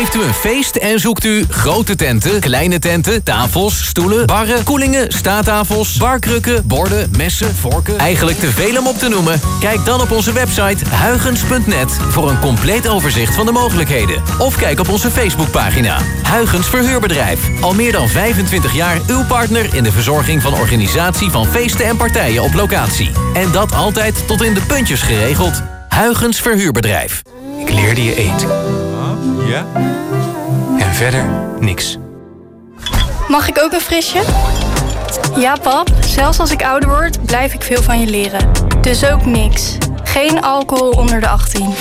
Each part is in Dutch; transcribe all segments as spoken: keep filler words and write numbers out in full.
Heeft u een feest en zoekt u grote tenten, kleine tenten, tafels, stoelen, barren, koelingen, staattafels, barkrukken, borden, messen, vorken? Eigenlijk te veel om op te noemen? Kijk dan op onze website huygens punt net voor een compleet overzicht van de mogelijkheden. Of kijk op onze Facebookpagina. Huygens Verhuurbedrijf. Al meer dan vijfentwintig jaar uw partner in de verzorging van organisatie van feesten en partijen op locatie. En dat altijd tot in de puntjes geregeld. Huygens Verhuurbedrijf. Ik leerde je eten. Ja? En verder niks. Mag ik ook een frisje? Ja, pap. Zelfs als ik ouder word, blijf ik veel van je leren. Dus ook niks. Geen alcohol onder de achttien.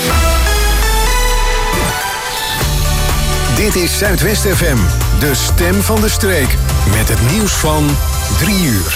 Dit is Zuidwest F M, de stem van de streek. Met het nieuws van drie uur.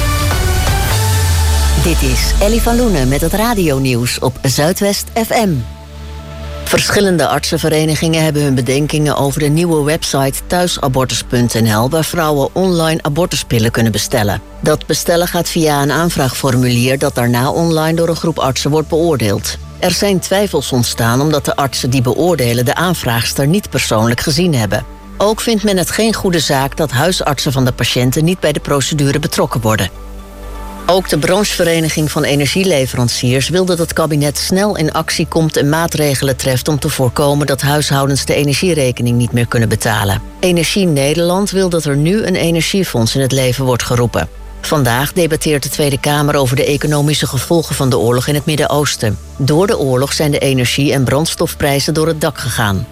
Dit is Ellie van Loenen met het radionieuws op Zuidwest F M. Verschillende artsenverenigingen hebben hun bedenkingen over de nieuwe website thuisabortus punt n l... waar vrouwen online abortuspillen kunnen bestellen. Dat bestellen gaat via een aanvraagformulier dat daarna online door een groep artsen wordt beoordeeld. Er zijn twijfels ontstaan omdat de artsen die beoordelen de aanvraagster niet persoonlijk gezien hebben. Ook vindt men het geen goede zaak dat huisartsen van de patiënten niet bij de procedure betrokken worden. Ook de branchevereniging van energieleveranciers wil dat het kabinet snel in actie komt en maatregelen treft om te voorkomen dat huishoudens de energierekening niet meer kunnen betalen. Energie Nederland wil dat er nu een energiefonds in het leven wordt geroepen. Vandaag debatteert de Tweede Kamer over de economische gevolgen van de oorlog in het Midden-Oosten. Door de oorlog zijn de energie- en brandstofprijzen door het dak gegaan.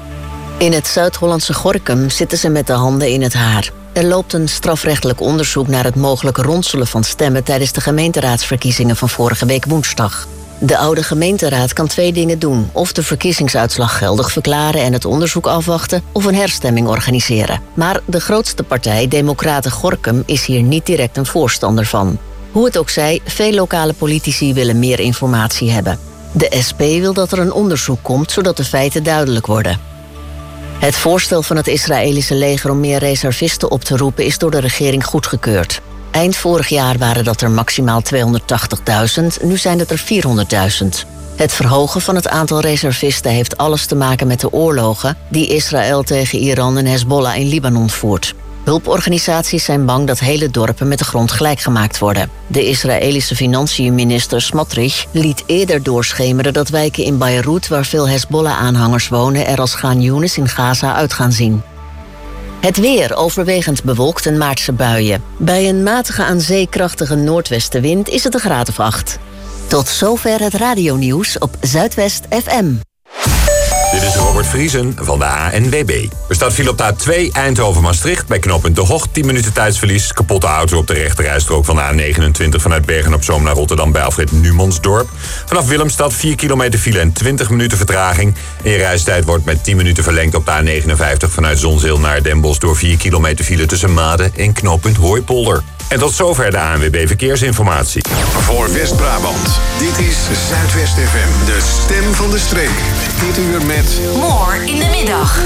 In het Zuid-Hollandse Gorinchem zitten ze met de handen in het haar. Er loopt een strafrechtelijk onderzoek naar het mogelijk ronselen van stemmen tijdens de gemeenteraadsverkiezingen van vorige week woensdag. De oude gemeenteraad kan twee dingen doen: of de verkiezingsuitslag geldig verklaren en het onderzoek afwachten, of een herstemming organiseren. Maar de grootste partij, Democraten Gorinchem, is hier niet direct een voorstander van. Hoe het ook zij, veel lokale politici willen meer informatie hebben. De S P wil dat er een onderzoek komt, zodat de feiten duidelijk worden. Het voorstel van het Israëlische leger om meer reservisten op te roepen is door de regering goedgekeurd. Eind vorig jaar waren dat er maximaal tweehonderdtachtigduizend, nu zijn het er vierhonderdduizend. Het verhogen van het aantal reservisten heeft alles te maken met de oorlogen die Israël tegen Iran en Hezbollah in Libanon voert. Hulporganisaties zijn bang dat hele dorpen met de grond gelijkgemaakt worden. De Israëlische financiënminister Smotrich liet eerder doorschemeren dat wijken in Beirut, waar veel Hezbollah-aanhangers wonen, er als Gaan Younis in Gaza uit gaan zien. Het weer overwegend bewolkt en maartse buien. Bij een matige aan zee krachtige noordwestenwind is het een graad of acht. Tot zover het radionieuws op Zuidwest F M. Dit is Robert Vriesen van de A N W B. Er staat file op de A twee Eindhoven-Maastricht bij knooppunt De Hocht. tien minuten tijdsverlies. Kapotte auto op de rechterrijstrook van de A negenentwintig... vanuit Bergen-op-Zoom naar Rotterdam bij Alfred Numansdorp. Vanaf Willemstad vier kilometer file en twintig minuten vertraging. En je reistijd wordt met tien minuten verlengd op de A negenenvijftig... vanuit Zonzeel naar Den Bosch door vier kilometer file tussen Maden en knooppunt Hooipolder. En tot zover de A N W B Verkeersinformatie. Voor West-Brabant, dit is Zuidwest F M, de stem van de streek. Dit uur met... More in de middag.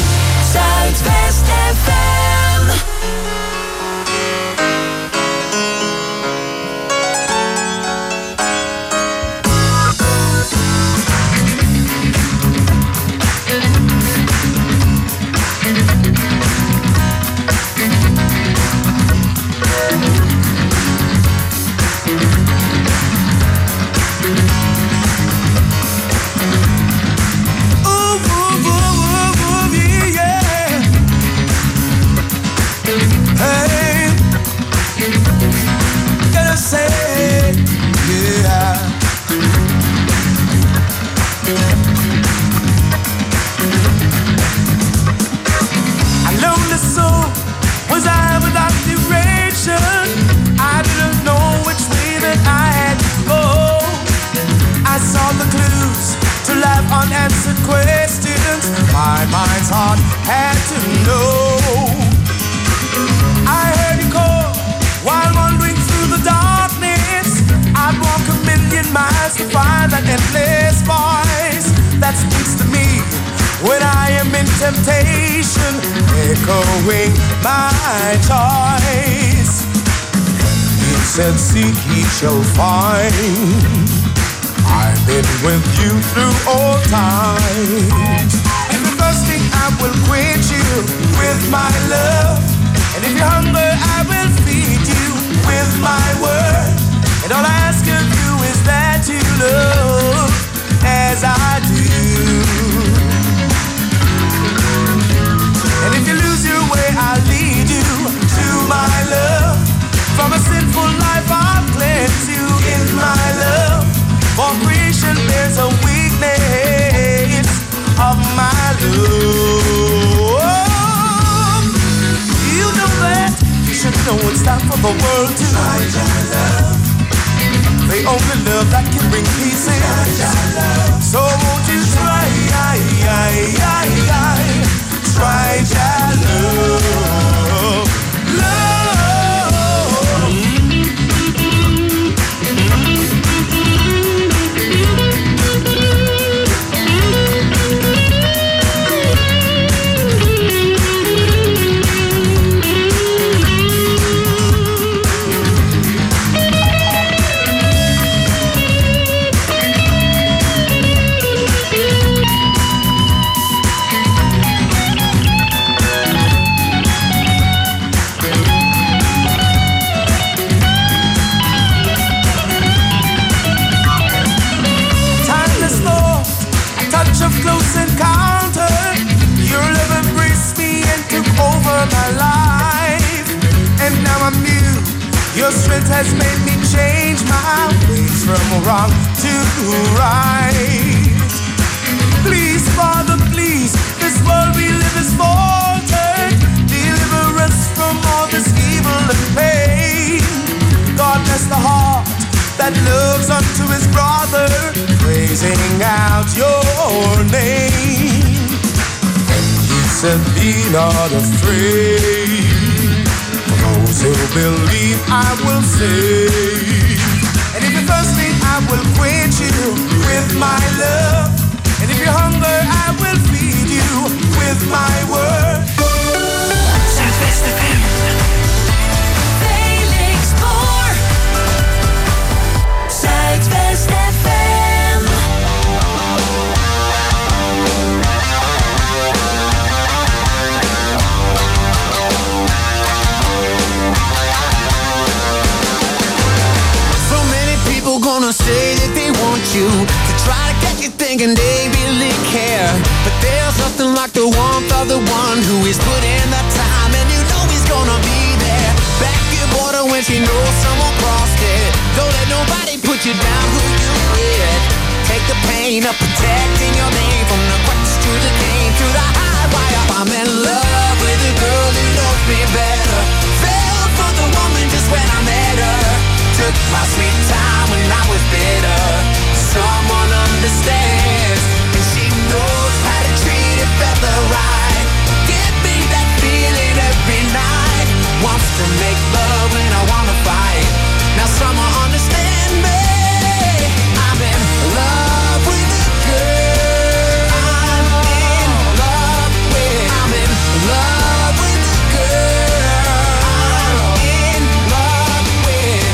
Zuidwest F M. Unanswered questions my mind's heart had to know. I heard you call while wandering through the darkness. I'd walk a million miles to find that endless voice that speaks to me when I am in temptation, echoing my choice. He said, seek ye shall find. I've been with you through all times. And the thirsty, I will quench you with my love. And if you're hungry, I will feed you with my word. And all I ask of you is that you love as I do. And if you lose your way, I'll lead you to my love. From a sinful life, I'll cleanse you in my love. For creation bears a weakness of my love. You know that, you should know it's time for the world to find your love. The only love that can bring peace in. So won't you try, try your love, love. Of close encounter, your love embraced me and took over my life. And now I'm new. Your strength has made me change my ways from wrong to right. Please, Father, please, this world we live is faltered. Deliver us from all this evil and pain. God bless the heart that loves unto his brother, praising out your name. He said, be not afraid, for those who believe I will save. And if you're thirsty, I will quench you with my love. And if you're hungry, I will feed you with my word. Zuidwest F M. Zuidwest F M. So many people gonna say that they want you, to try to get you thinking they really care. But there's nothing like the warmth of the one who is put in the time, and you know he's gonna be there. Back your border when she knows someone crossed it. Don't let nobody put you down who you with. Take the pain of protecting your name, from the crutch to the cane to the high wire. I'm in love with a girl who knows me better. Fell for the woman just when I met her. Took my sweet time when I was bitter. Someone understands, and she knows how to treat a fella right. Give me that feeling every night. Wants to make love when I wanna fight. Now someone understand me. I'm in love with a girl. I'm in love with. I'm in love with a girl. I'm in love with.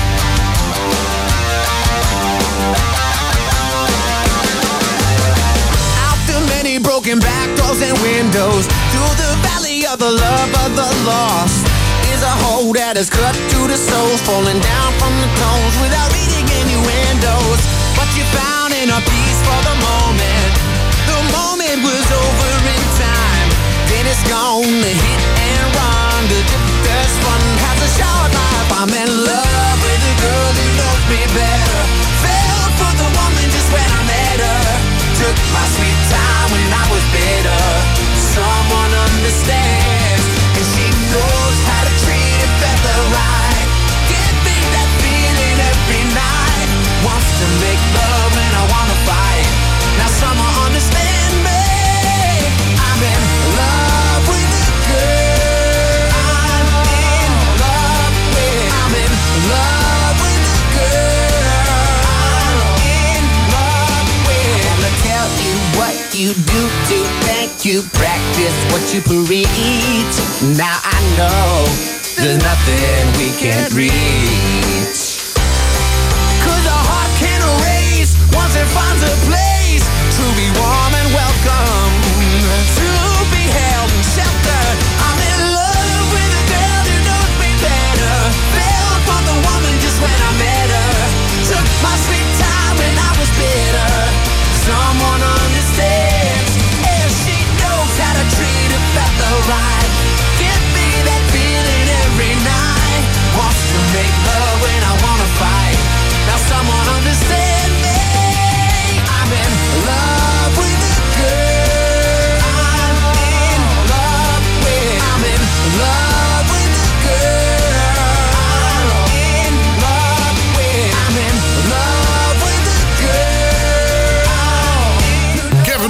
Out the many broken back doors and windows, through the valley of the love of the lost, is a hole that is cut to the soul, falling down from the tones without reading innuendos. But you found inner peace for the moment. The moment was over in time. Then it's gone, the hit and run. The drifter's fun has a short life. I'm in love with a girl who knows me better. Fell for the woman just when I met her. Took my sweet time when I was bitter. Someone understands, and she knows how to treat a fella right. Give me that feeling every night. Wants to make love when I wanna fight. Now someone understand me. I'm in love with a girl. I'm in love with. I'm in love with a girl. I'm in love with. Wanna tell you what you do to thank you. Practice what you preach. Now I know there's nothing we can't reach. Cause a heart can erase once it finds a place to be warm and welcome.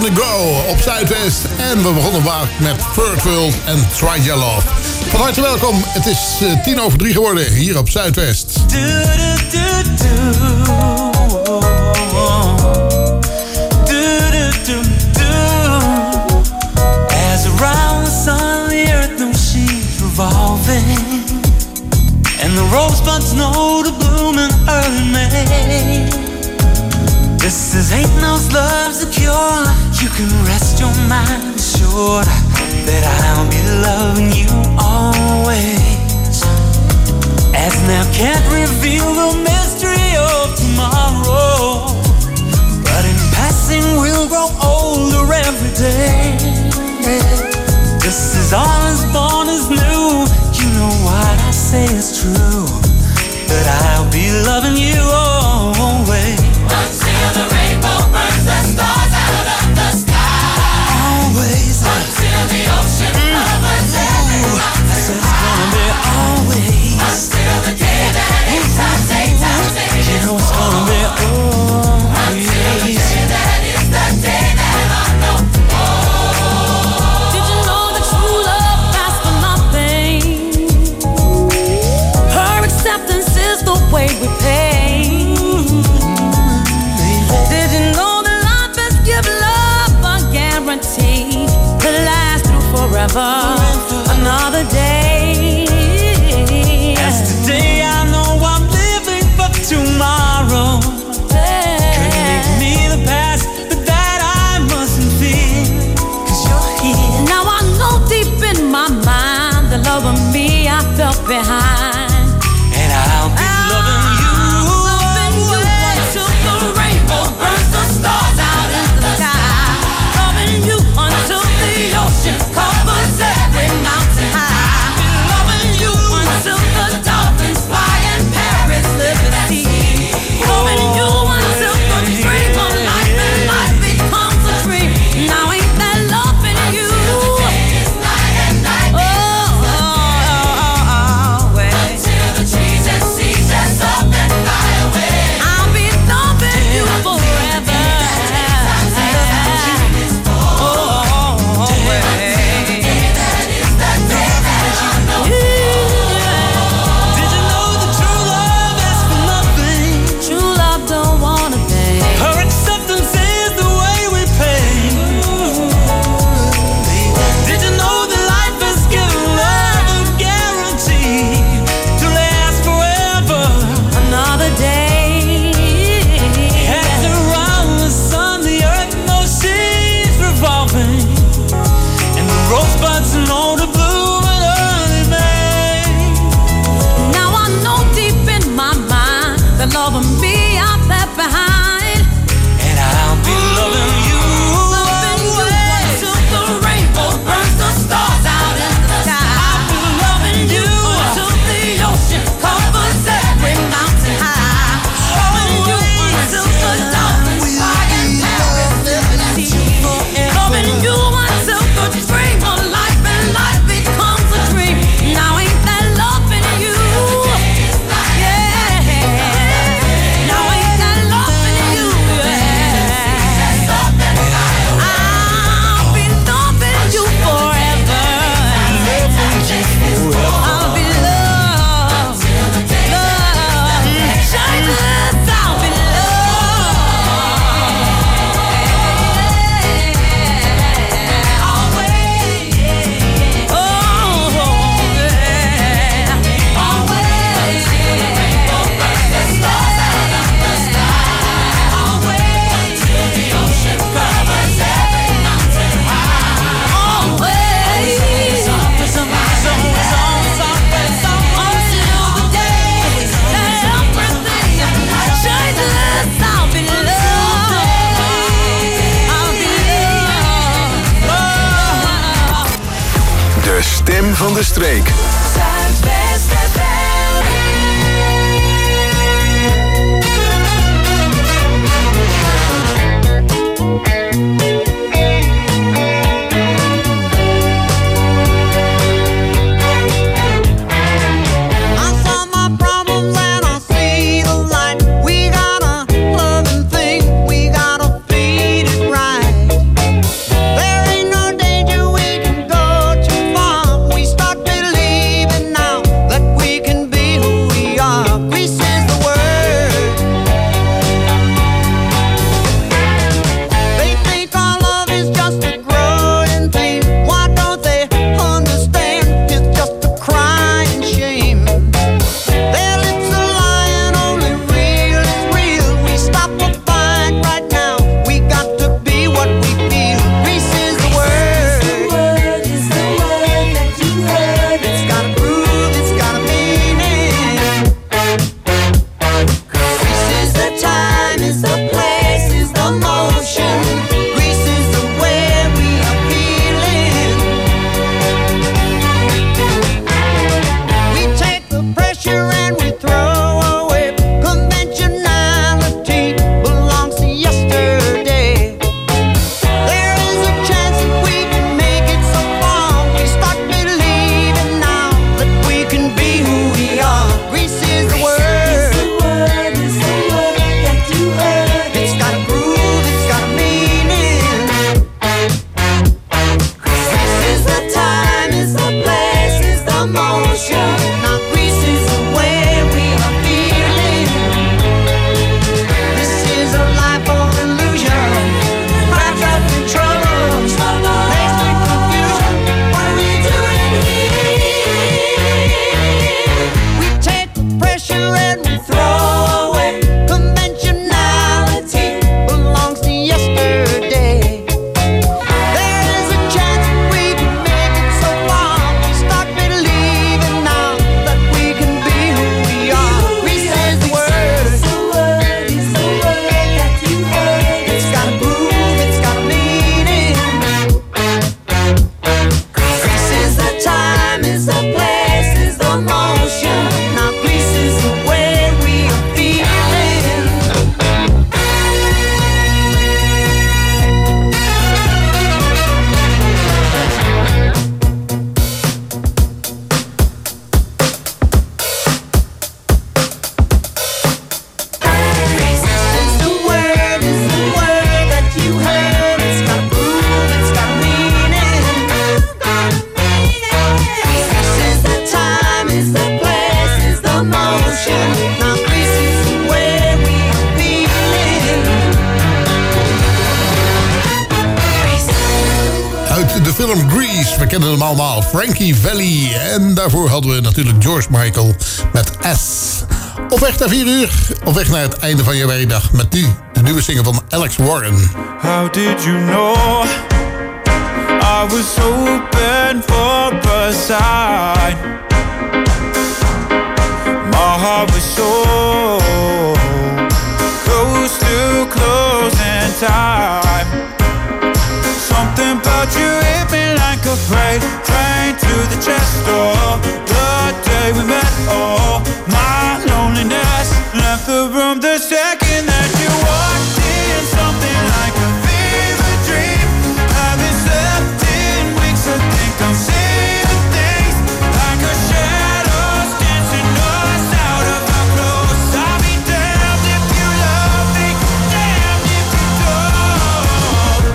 the Go op Zuidwest. En we begonnen vaak met Third World en Try Your Love. Van harte welkom. Het is uh, tien over drie geworden hier op Zuidwest. Do, do, do, do. Do, do, do, do. As around the sun, the earth knows she's revolving, and the rosebuds know to bloom in early May. This is ain't no love's a cure. You can rest your mind assured that I'll be loving you always. As now can't reveal the mystery of tomorrow, but in passing we'll grow older every day. This is all as born as new. You know what I say is true, that I'll be loving you always. Until the rainbow burns the stars out of the sky. Always. Until the ocean covers every mountain. So it's gonna be always. Until the day that eight times eight times eight. You know it's gonna be always. Until the day that is the day that I know. Oh. Did you know that true love lasts for nothing? Her acceptance is the way we pay. Did you know that life has given love a guarantee to last through forever? Another day. As today I know I'm living for tomorrow. Could make me the past, but that I mustn't fear, 'cause you're here. Now I know deep in my mind the love of me I felt behind, and I'll be loving you, loving you until the rainbow burns the stars out in the sky, loving you until the ocean covers every mountain high, loving you until the dolphins fly and Paris live at sea, loving you until the dream of life and life becomes a dream. Now ain't that loving you? Night and night. Oh, oh, oh, oh, well. Until the trees and seas dress up and fly away. I'll be loving you forever. Oh, oh, oh, well. That is the day that I know. Did you know that true love asks for nothing? True love don't want a thing. Her acceptance is the way we pay. Did you know that life has given love a guarantee to last forever? Another day. As around the sun, the earth knows she's revolving, and the rosebuds know to bloom in early May. Now I know deep in my mind the love of me I left behind, and I'll be loving you, loving you until the rainbow burns the stars out in the sky. I'll be loving you until the ocean covers every mountain high, loving you until the dolphins fly and Paris live at sea, loving you until the dream of life and life becomes a dream. Now ain't that loving you? Yeah. Now ain't that loving you? Yeah. I'll be loving you forever. I'll be loved, loved. Changeless, I'll be loved. Always. Oh, yeah. Always. Rainbow burns the stars out of the sky. Always. Till the ocean covers every mountain high. Always. Until the day that everything changeless, I'll be loved. I'll be loved. De stem van de streek. Zuidwest F I saw my problems and I see the light. We got a loving thing, we gotta feed it right. from Greece. We kennen hem allemaal, Frankie Valli. En daarvoor hadden we natuurlijk George Michael met S. Op weg naar vier uur, op weg naar het einde van je werkdag. Met nu de nieuwe single van Alex Warren. How did you know I was hoping for a sign? My heart was so close to closing time. Something about you hit me like a freight train to the chest door. The day we met, oh, my loneliness left the room the second that you walked in. Something like a fever dream. Haven't slept in weeks, I think I'm seeing things like a shadows dancing us out of our clothes. I'll be damned if you love me, damned if you don't.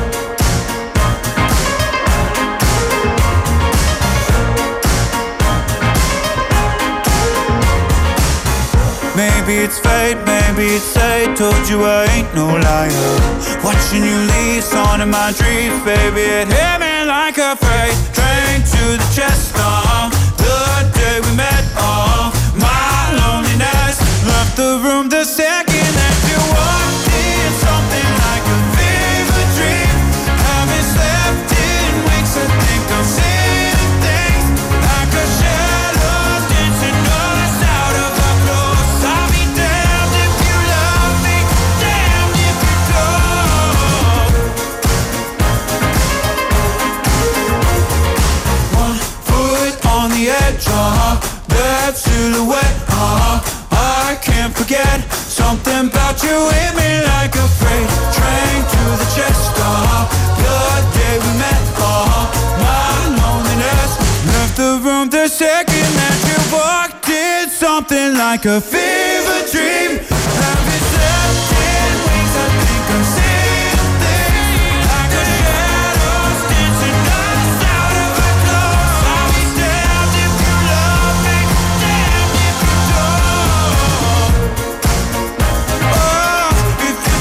Maybe it's fate, maybe it's fate. Told you I ain't no liar. Watching you leave, on in my dreams, baby. It hit me like a freight train to the chest. Uh, the day we met, uh, my loneliness left the room the second that you walked in. Something like a fever dream. Haven't slept in weeks, I think I'm seeing things like a shadow dancing us out of our clothes. I'll be damned if you love me, damned if you don't. One foot on the edge, uh-huh, that silhouette, uh-huh, I can't forget. Something about you hit me like a freight train to the chest, uh-huh, the day we met, uh-huh, my loneliness left the room the second that you walked in. Something like a fever dream. Haven't slept in weeks, I think I'm seeing things like a shadows dancing us out of our clothes. I'll be damned if you love me, damned if you don't. Oh, if you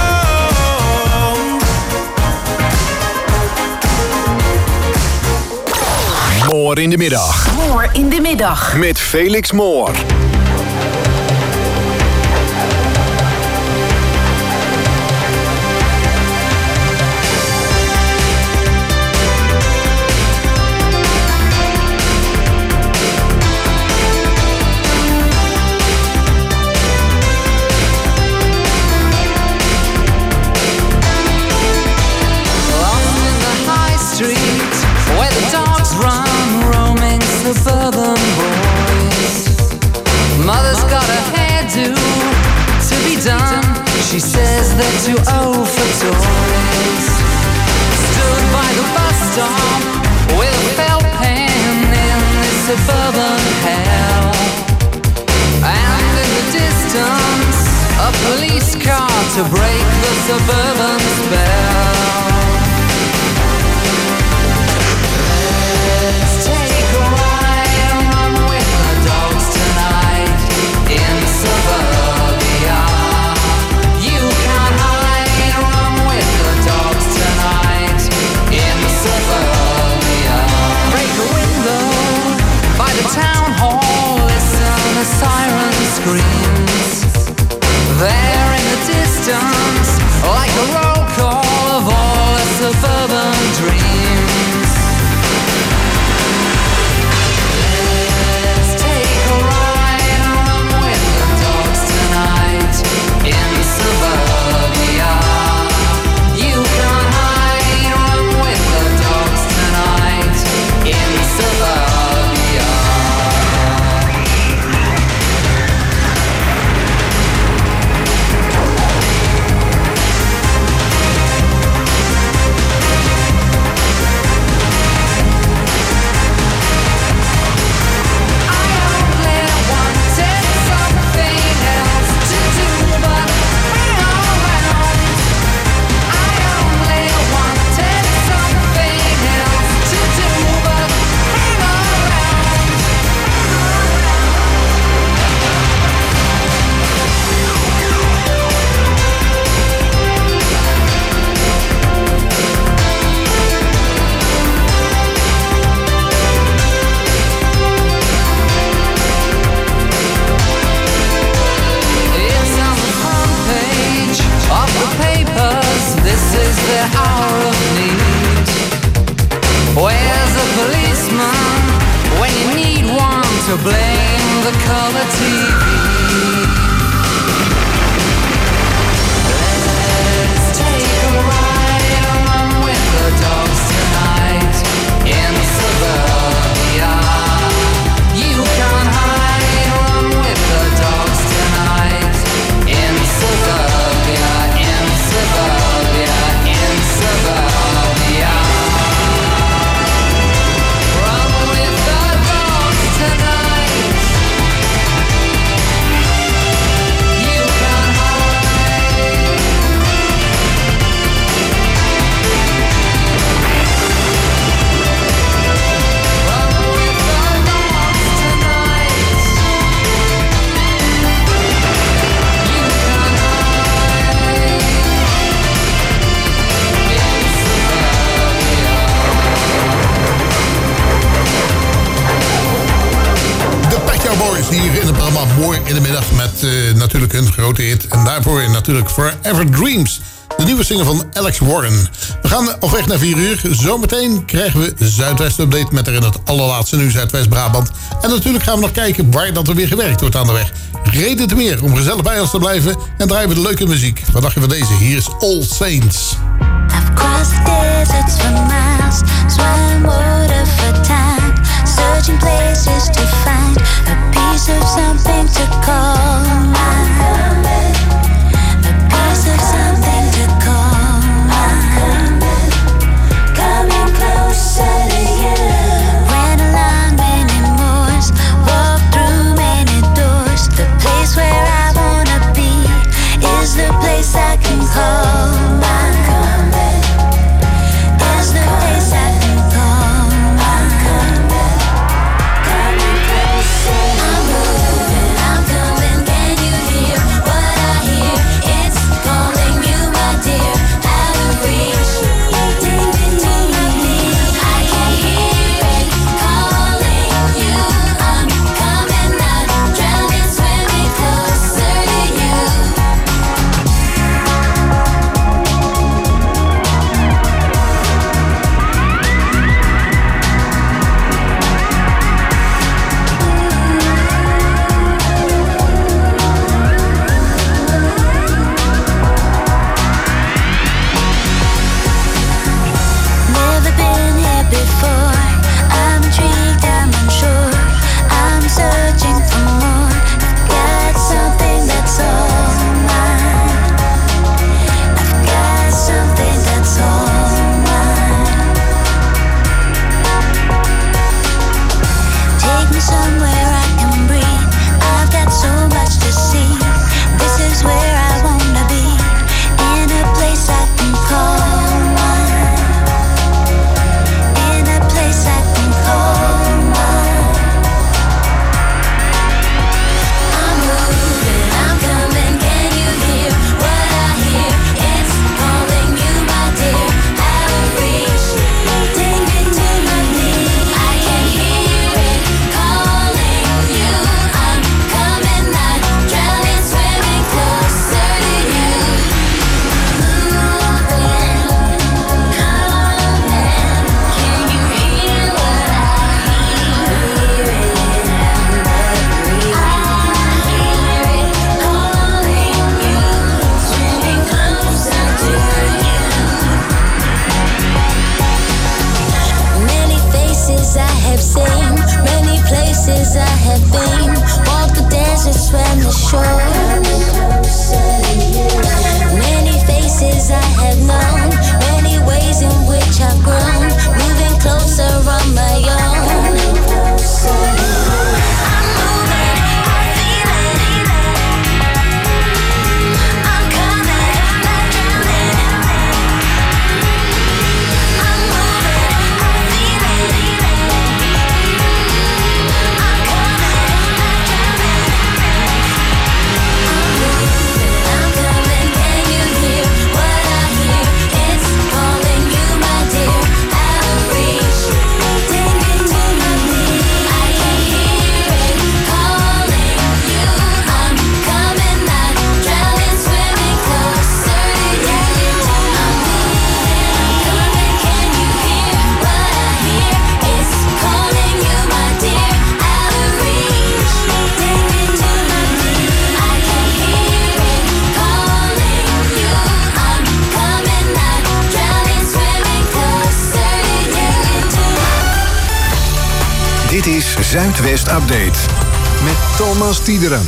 don't. Moor in de middag. Moor in de middag. Met Felix Moor. Suburban boys. Mother's got a hairdo to be done. She says they're too old for toys. Stood by the bus stop with a felt pen in this suburban hell. And in the distance, a police car to break the suburban spell. Let's take a ride and run with the dogs tonight in suburbia. You can't hide and run with the dogs tonight in suburbia. Break a window by the town hall, listen a siren screams. There in the distance, like a roll call, Paramore in de middag met uh, natuurlijk hun grote hit. En daarvoor natuurlijk Forever Dreams. De nieuwe single van Alex Warren. We gaan op weg naar vier uur. Zometeen krijgen we Zuidwest Update met erin het allerlaatste nieuws uit West-Brabant. En natuurlijk gaan we nog kijken waar dat er weer gewerkt wordt aan de weg. Reden te meer om gezellig bij ons te blijven. En draaien we de leuke muziek. Wat dacht je van deze? Hier is All Saints. I've crossed deserts for miles, swam water for time, searching places to find a piece of something to call mine. A piece of something to call mine. Coming closer to you. Ran along many moors, walked through many doors. The place where I wanna be is the place I can call mine. Is the place I can call mine. Coming closer. I'm moving, I'm coming. Can you hear what I hear? It's calling you, my dear. Out of reach, take me to my knees. I can hear it calling you. I'm coming, not drowning, swimming closer to you. Never been here before. I'm intrigued, I'm unsure. I'm searching for more. I've got something that's all mine. I've got something that's all mine. Take me somewhere I can breathe. I've got so much to see. This is where I wanna be. In a place I can call mine. In a place I can call mine. I'm moving, I'm coming. Can you hear what I hear? It's calling you, my dear. Out of reach, take me to my knees. I can hear it calling you. I'm coming, not drowning, swimming closer to you. Moving, coming. Can you hear what I hear? Hear it in the breeze. I hear it calling you, swimming closer to you. Many faces I have seen, many places I have been. Walked the desert, swam the shore. Many faces I have known, many ways in which I've grown. Moving closer on my own. I'm moving, I feel it. I'm coming, not drowning. I'm moving, I feel it. I'm coming, not drowning. I'm moving, I'm coming. Can you hear what I hear? It's calling you, my dear. Out of reach, take me to my knees. I can hear it calling you. I'm coming, not drowning, swimming closer to you. I'm moving, I'm coming. Can you hear what I hear? It's calling you, my dear. Out of reach, take me to my knees. I can hear it calling you. I'm coming, not drowning, swimming closer to you. Dit is Zuidwest Update met Thomas Tiederen.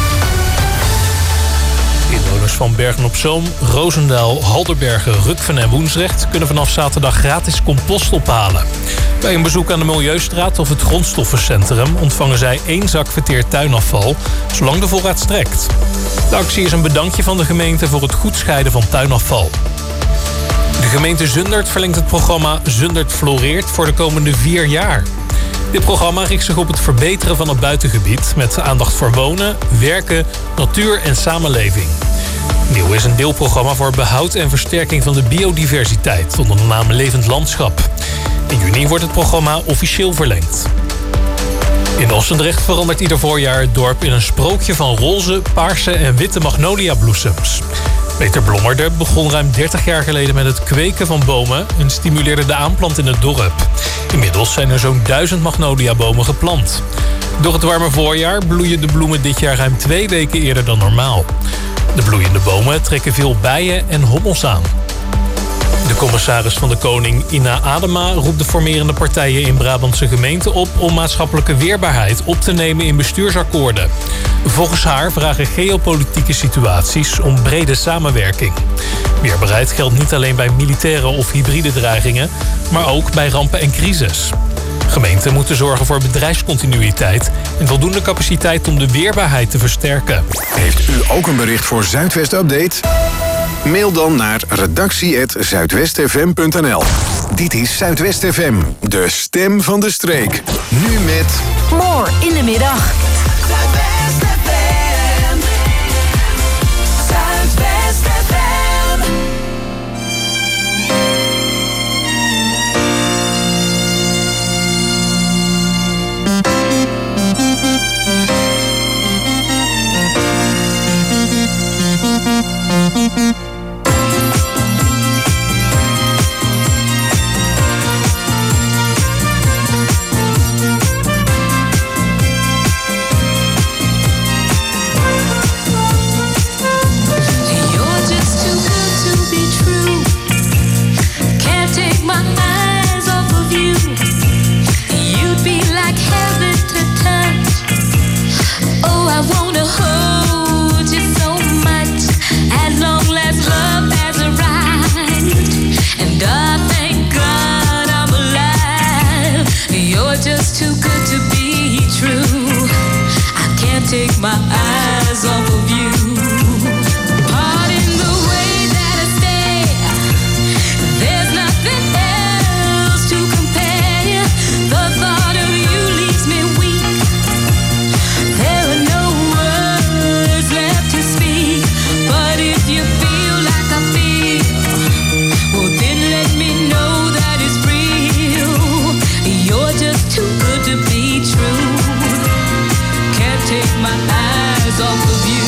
Inwoners van Bergen-op-Zoom, Roosendaal, Halderbergen, Rukven en Woensdrecht kunnen vanaf zaterdag gratis compost ophalen. Bij een bezoek aan de Milieustraat of het Grondstoffencentrum ontvangen zij één zak verteerd tuinafval, zolang de voorraad strekt. De actie is een bedankje van de gemeente voor het goed scheiden van tuinafval. De gemeente Zundert verlengt het programma Zundert Floreert voor de komende vier jaar. Dit programma richt zich op het verbeteren van het buitengebied met aandacht voor wonen, werken, natuur en samenleving. Nieuw is een deelprogramma voor behoud en versterking van de biodiversiteit onder de naam Levend Landschap. In juni wordt het programma officieel verlengd. In Ossendrecht verandert ieder voorjaar het dorp in een sprookje van roze, paarse en witte magnoliabloesems. Peter Blommerde begon ruim dertig jaar geleden met het kweken van bomen en stimuleerde de aanplant in het dorp. Inmiddels zijn er zo'n duizend magnoliabomen geplant. Door het warme voorjaar bloeien de bloemen dit jaar ruim twee weken eerder dan normaal. De bloeiende bomen trekken veel bijen en hommels aan. De commissaris van de Koning, Ina Adema, roept de formerende partijen in Brabantse gemeenten op om maatschappelijke weerbaarheid op te nemen in bestuursakkoorden. Volgens haar vragen geopolitieke situaties om brede samenwerking. Weerbaarheid geldt niet alleen bij militaire of hybride dreigingen, maar ook bij rampen en crisis. Gemeenten moeten zorgen voor bedrijfscontinuïteit en voldoende capaciteit om de weerbaarheid te versterken. Heeft u ook een bericht voor Zuidwest Update? Mail dan naar redactie apenstaartje zuidwestfm punt n l. Dit is Zuidwest F M, de stem van de streek. Nu met... More in de middag. Zuidwest F M. Zuidwest F M. Take my eyes off of you. Pardon the way that I stare. There's nothing else to compare. The thought of you leaves me weak. There are no words left to speak. But if you feel like I feel, well then let me know that it's real. You're just too good to be true. Take my eyes off of you.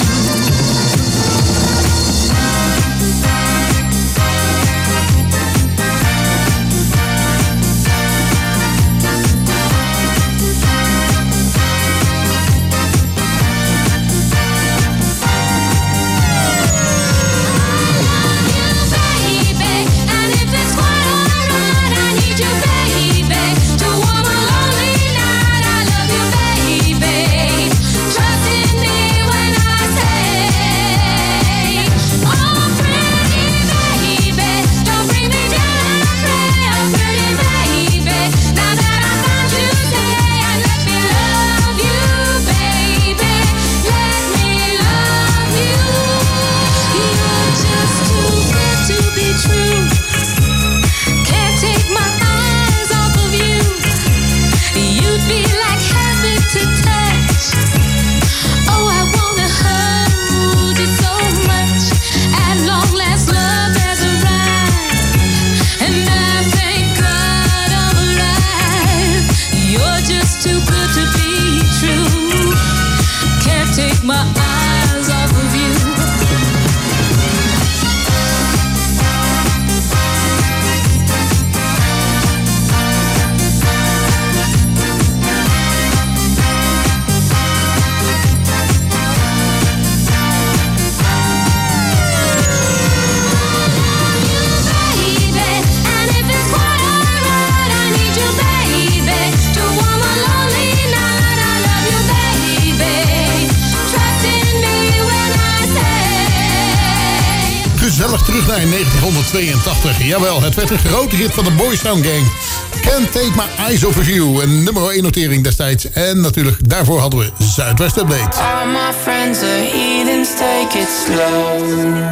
Terug naar negentien Jawel, het werd een grote hit van de Boys Town Gang. Can't Take My Eyes Off of You. Een nummer één notering destijds. En natuurlijk, daarvoor hadden we Zuidwest Update. All my friends are heathens, take it slow.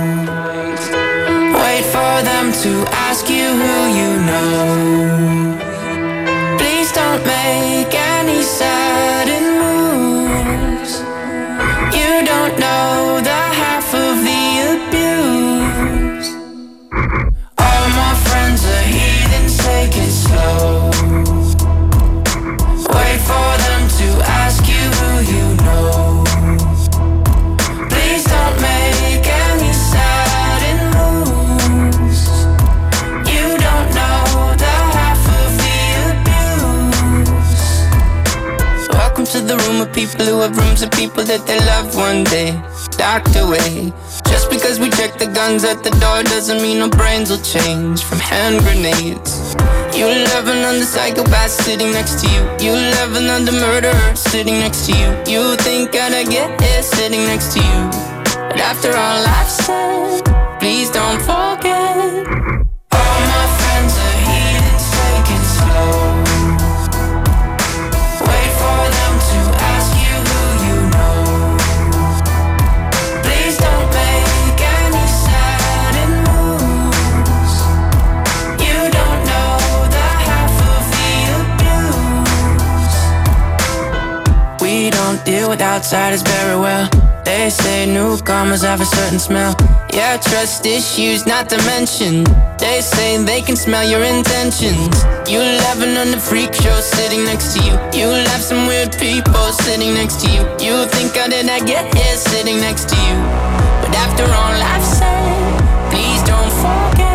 Wait for them to ask you who you know. Please don't make any sudden moves. You don't know the half of the abuse. All my friends are heathens, take it slow. Wait for them to people who have rooms of people that they love one day docked away. Just because we check the guns at the door doesn't mean our brains will change from hand grenades. You love another psychopath sitting next to you. You love another murderer sitting next to you. You think I'd get here sitting next to you. But after all I've said, please don't forget. All my friends are heathens, take it slow. Wait for them to ask you who you know. Please don't make any sudden moves. You don't know the half of the abuse. We don't deal with outsiders very well. They say newcomers have a certain smell. Yeah, trust issues not to mention. They say they can smell your intentions. You laughing on the freak show sitting next to you. You laugh some weird people sitting next to you. You think how did I get here sitting next to you. But after all I've said, please don't forget.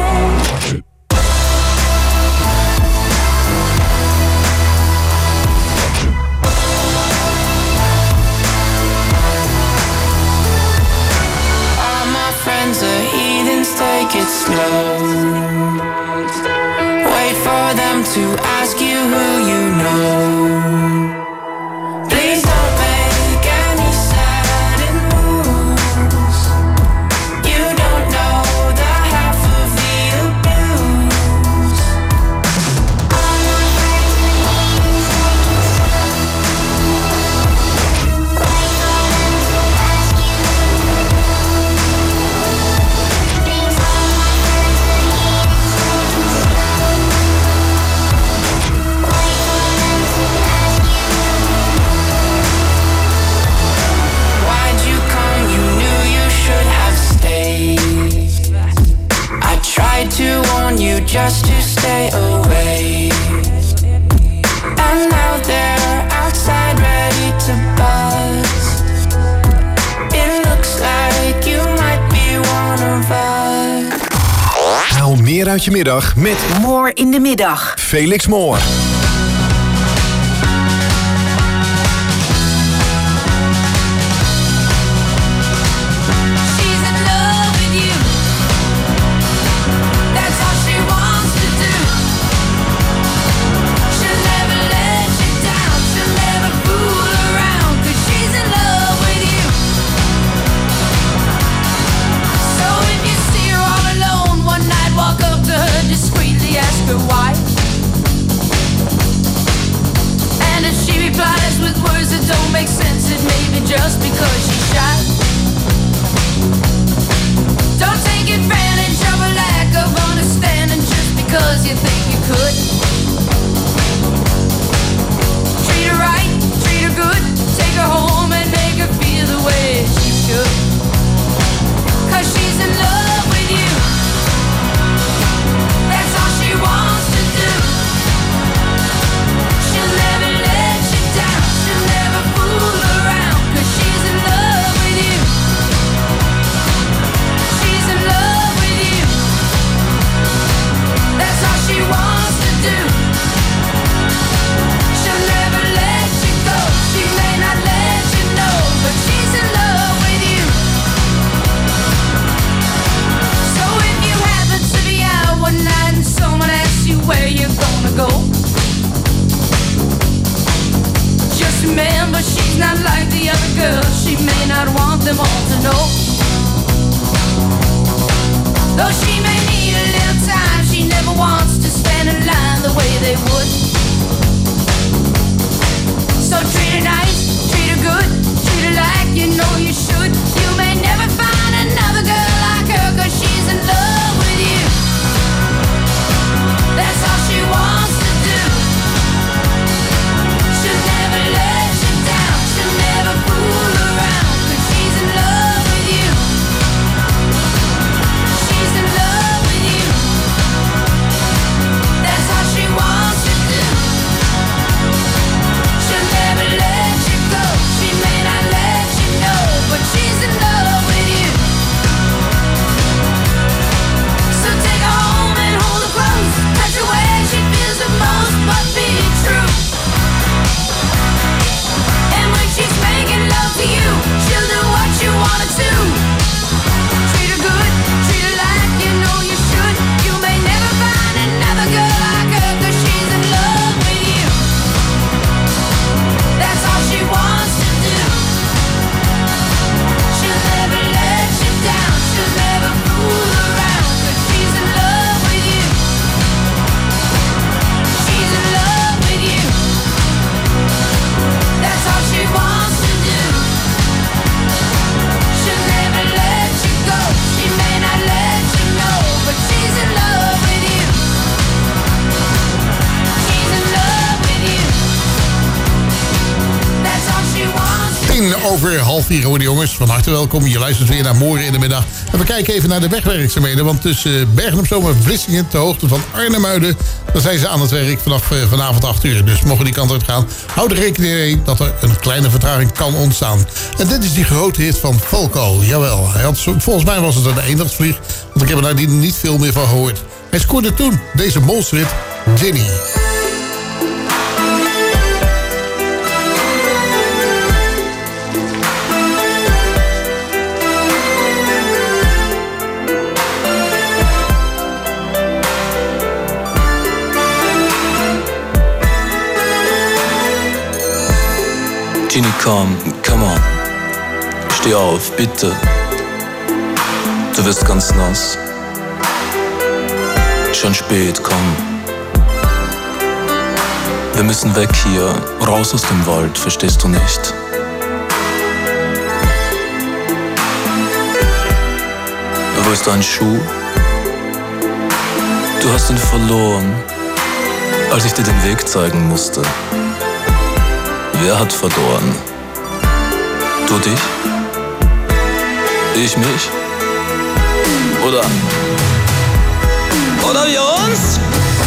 Friends are heathens, take it slow. Wait for them to ask you who you know. Please don't make any sudden moves. You don't know the half of the abuse. All my friends are heathens, take it slow. Wait for them to ask you who you to warn you just to stay away. And now they're outside ready to buzz. It looks like you might be one of us. Haal meer uit je middag met More in de middag. Felix Moore. Discreetly ask her why. And if she replies with words that don't make sense, it may be just because she's shy. Don't take advantage of a lack of understanding just because you think you could. Treat her right, treat her good, take her home and make her feel the way she should. Cause she's in love with you. That's all she wants to do. She'll never let you down. She'll never fool around. Cause she's in love with you. She's in love with you. That's all she wants to do. She'll never let you go. She may not let you know, but she's in love with you. So if you happen to be out one night and someone asks you where you're gonna go, just remember she's not like the other girls. She may not want them all to know. Though she may need a little time, she never wants to stand in line the way they would. So treat her nice, treat her good, treat her like you know you should. You may never find another girl like her, cause she's in love with you. That's all she wants to do. She'll never let you down. She'll never fool around. Cause she's in love with you. She's in love with you. over half vier hoor, jongens. Van harte welkom. Je luistert weer naar Morgen in de Middag. En we kijken even naar de wegwerkzaamheden. Want tussen Bergen op Zoom en Vlissingen, ter hoogte van Arnhem-Muiden, dan zijn ze aan het werk vanaf uh, vanavond acht uur. Dus mogen die kant uit gaan, houd er rekening mee dat er een kleine vertraging kan ontstaan. En dit is die grote hit van Falco. Jawel, hij had, volgens mij was het een eendagsvlieg. Want ik heb er daar niet veel meer van gehoord. Hij scoorde toen deze monsterhit, Ginny. Ginny, komm, come on. Steh auf, bitte. Du wirst ganz nass. Schon spät, komm. Wir müssen weg hier, raus aus dem Wald, verstehst du nicht? Wo ist dein Schuh? Du hast ihn verloren, als ich dir den Weg zeigen musste. Wer hat verloren? Du dich? Ich mich? Oder? Oder wir uns?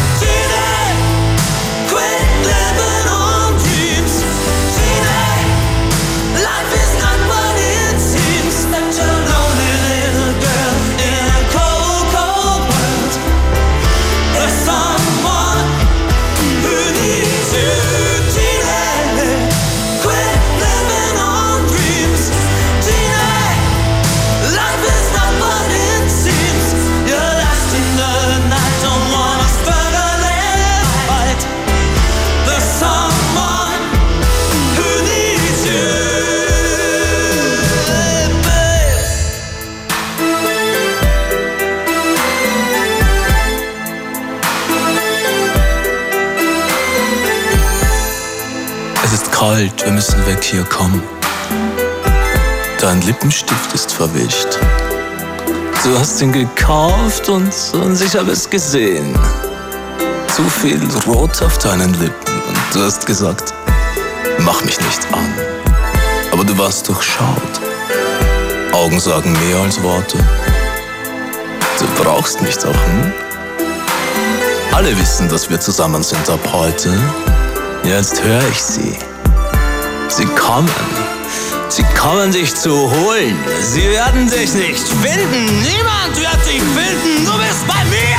Kalt, wir müssen weg hier, komm. Dein Lippenstift ist verwischt. Du hast ihn gekauft und, und ich habe es gesehen. Zu viel Rot auf deinen Lippen und du hast gesagt, mach mich nicht an. Aber du warst durchschaut. Augen sagen mehr als Worte. Du brauchst mich doch, hm? Alle wissen, dass wir zusammen sind ab heute. Jetzt höre ich sie. Sie kommen. Sie kommen dich zu holen. Sie werden dich nicht finden. Niemand wird dich finden. Du bist bei mir.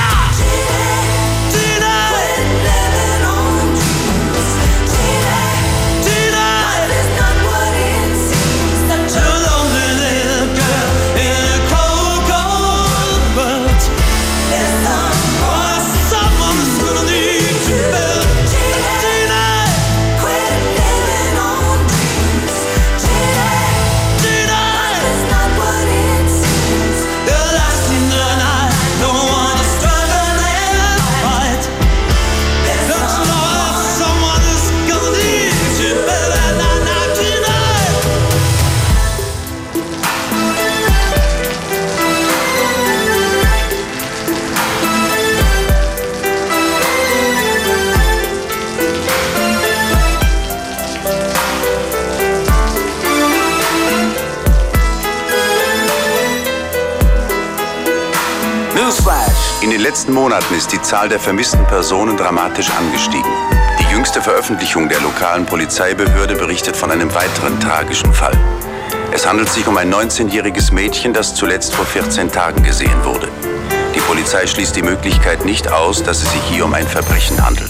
In den letzten Monaten ist die Zahl der vermissten Personen dramatisch angestiegen. Die jüngste Veröffentlichung der lokalen Polizeibehörde berichtet von einem weiteren tragischen Fall. Es handelt sich um ein neunzehnjähriges Mädchen, das zuletzt vor vierzehn Tagen gesehen wurde. Die Polizei schließt die Möglichkeit nicht aus, dass es sich hier um ein Verbrechen handelt.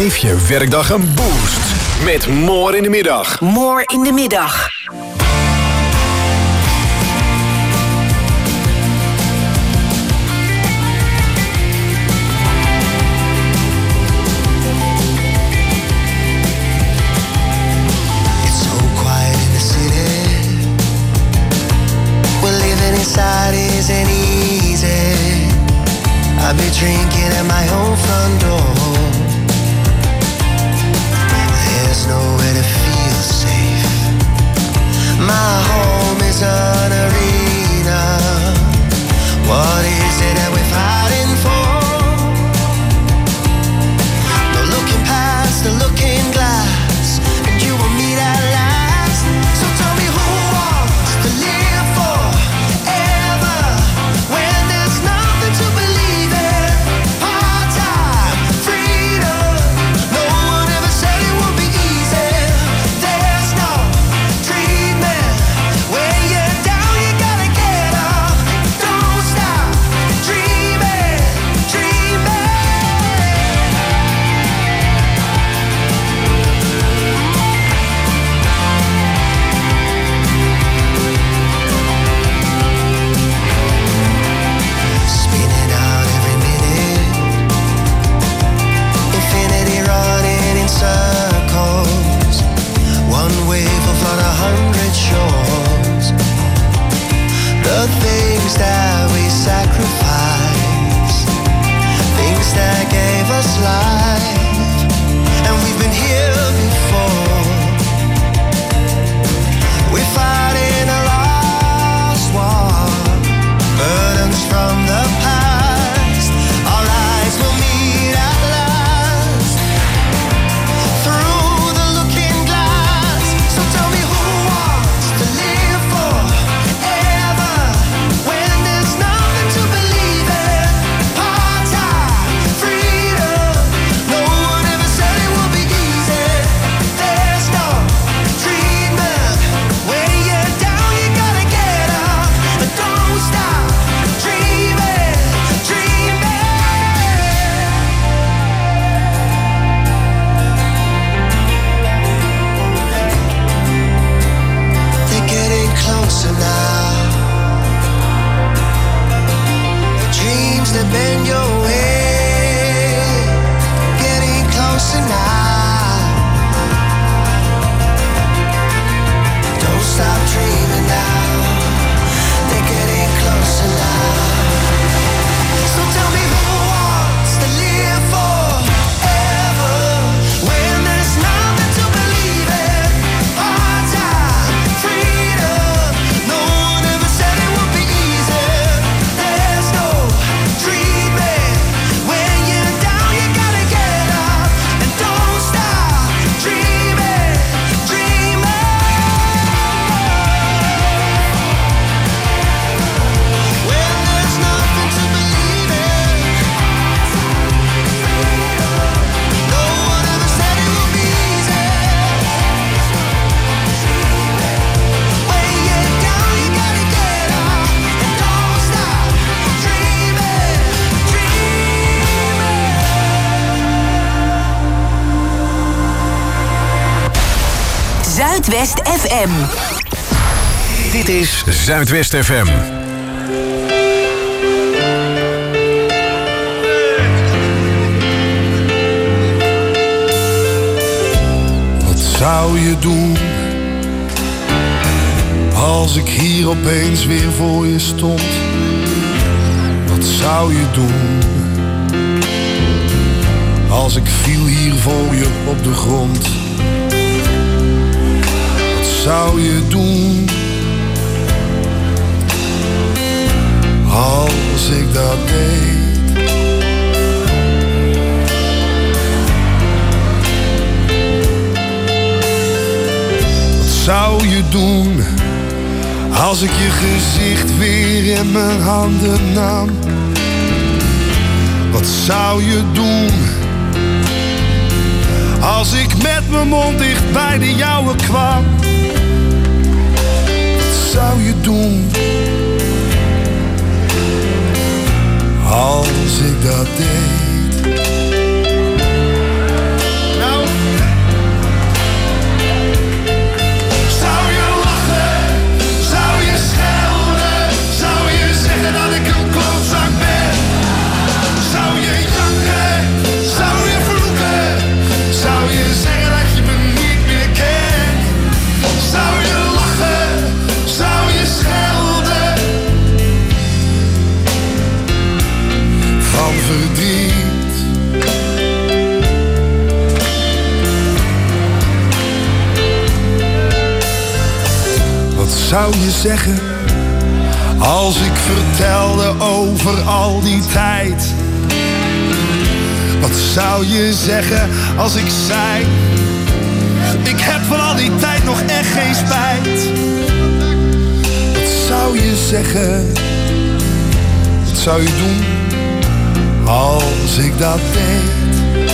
Geef je werkdag een boost met More in de Middag. More in de Middag. Inside isn't easy. I've been drinking at my own front door. There's nowhere to feel safe. My home is an arena. What is it that we're fighting for? No looking past the looking glass, and you will meet at last. So tell me who wants to live for? To believe in part-time freedom. No one ever said it would be easy. There's no treatment. When you're down, you gotta get up. Don't stop dreaming, dreaming. Spinning out every minute, infinity running in circles. One wave will flood a hundred shores. The things that we sacrifice, things that gave us life, and we've been here before. We're fighting a lost war, burdens from the past. Our eyes will meet at last through the looking glass. So tell me who wants to live forever when there's nothing to believe in. Part-time freedom. No one ever said it would be easy. There's no treatment. When you're down, you gotta get up. But don't stop dreaming, dreaming. They're getting closer now. The dreams that bend your way, getting closer now. Don't stop dreaming now. They're getting closer now. So tell me who wants to live forever when there's nothing to believe in. Part-time freedom. No one ever said it would be easy. There's no treatment. When you're down, you gotta get up. And don't stop dreaming, dreaming. When there's nothing to believe in. No one ever said it would be easy. When you're down, you gotta get up. And don't stop dreaming, dreaming. Zuidwest F M. Dit is Zuidwest F M. Wat zou je doen als ik hier opeens weer voor je stond? Wat zou je doen als ik viel hier voor je op de grond? Wat zou je doen als ik dat deed? Wat zou je doen als ik je gezicht weer in mijn handen nam? Wat zou je doen als ik met mijn mond dicht bij de jouwe kwam? Wat zou je doen als ik dat deed? verdriet. Wat zou je zeggen als ik vertelde over al die tijd? Wat zou je zeggen als ik zei: ik heb van al die tijd nog echt geen spijt? Wat zou je zeggen? Wat zou je doen als ik dat deed?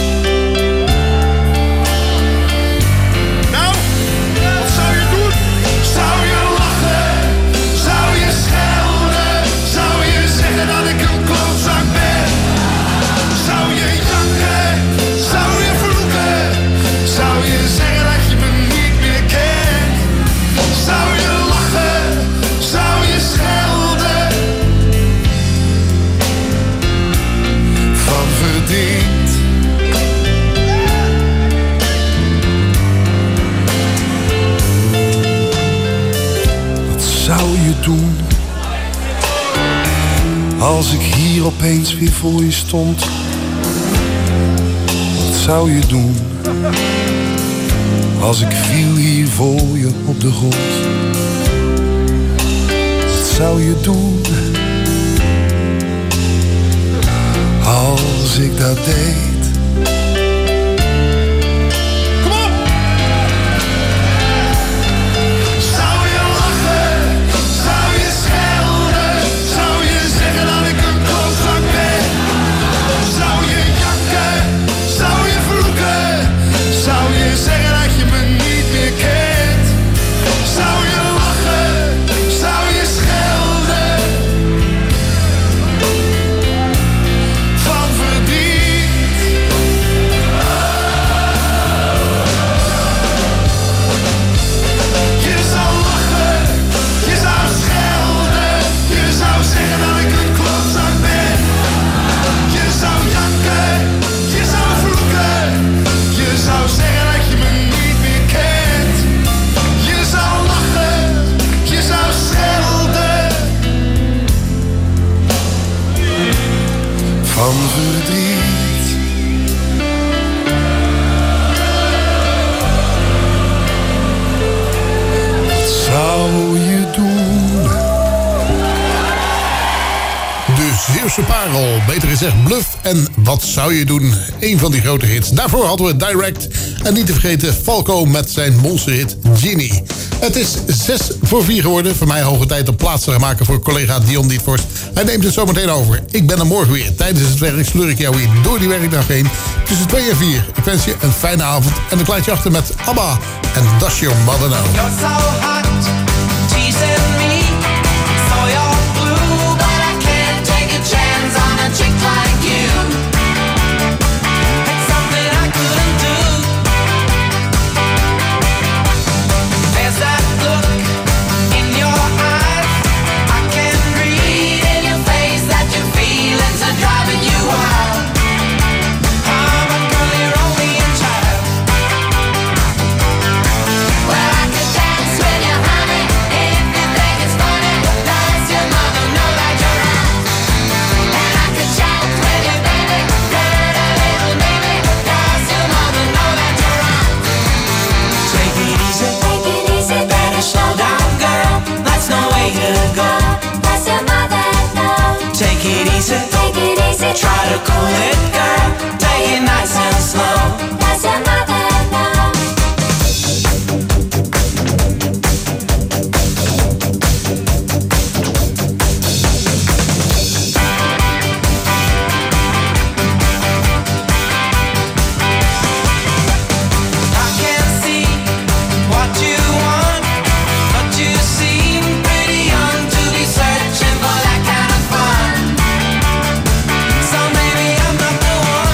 Nou, wat zou je doen? Zou je lachen? Zou je schelden? Zou je zeggen dat ik een klootzak ben? Zou je janken? Zou je vloeken? Zou je zeggen dat je me niet meer kent? Zou je lachen? Zou je schelden? Van verdriet. Wat zou je doen als ik hier opeens weer voor je stond? Wat zou je doen als ik viel hier voor je op de grond? Wat zou je doen als ik dat deed? Kom op! Zou je lachen? Zou je schelden? Zou je zeggen dat ik een klootzak ben? Zou je janken? Zou je vloeken? Zou je zeggen dat je me niet meer kent? Zou je lachen? Zou je schelden? Van verdriet. Je zou lachen, je zou schelden, je zou zeggen dat ik een klootzak ben. Je zou janken, je zou vloeken, je zou zeggen dat je me niet meer kent. Je zou lachen, je zou schelden. Van verdriet. Wat zou je doen? De Zeeuwse parel, beter gezegd Bluff en Wat zou je doen? Een van die grote hits. Daarvoor hadden we Direct en niet te vergeten Falco met zijn monsterhit Genie. Het is zes voor vier geworden. Voor mij hoge tijd om plaats te gaan maken voor collega Dion Dietvorst. Hij neemt het zo meteen over. Ik ben er morgen weer. Tijdens het werk sleur ik jou weer door die werkdag heen. Tussen twee en vier. Ik wens je een fijne avond. En een kleintje achter met ABBA en Does Your Mother Know. You're so hot, teasing me. So you're blue, but I can't take a chance on a chick like you. It's something I couldn't do. There's that look in your eyes. I can read in your face that your feelings are driving you wild. I'm a girly Romeo child. Well, I could dance with you, honey, if you think it's funny. Does your mother know that you're out? And I could chat with you, baby, pretty little baby. Does your mother know that you're out? Take it easy, take it easy, better slow down, girl. That's no way to go. Does your mother know? Take it easy, take it easy, try to cool it, girl. Take it nice and slow. Does your mother know? I can't see what you want, but you seem pretty young to be searching for that kind of fun. So maybe I'm not the one.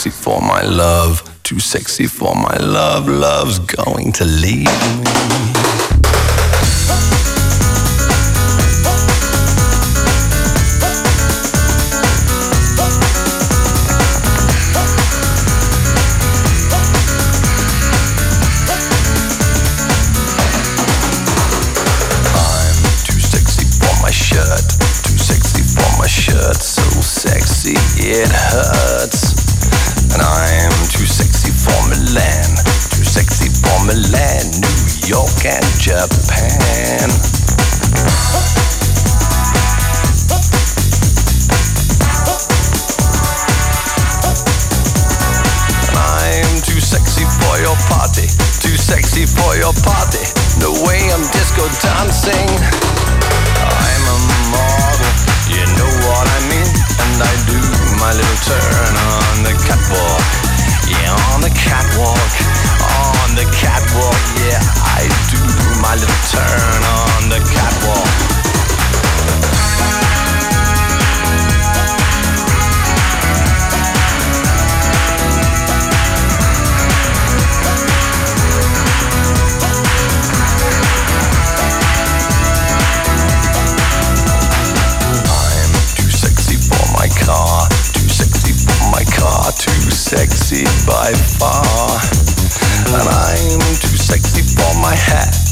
sexy for my love. Too sexy for my love. Love's going to leave me. Shirt so sexy it hurts, and I'm too sexy for Milan, too sexy for Milan, New York and Japan. And I'm too sexy for your party, too sexy for your party. No way I'm disco dancing. I'm a model. You know what I mean, and I do my little turn on the catwalk. Yeah, on the catwalk, on the catwalk. Yeah, I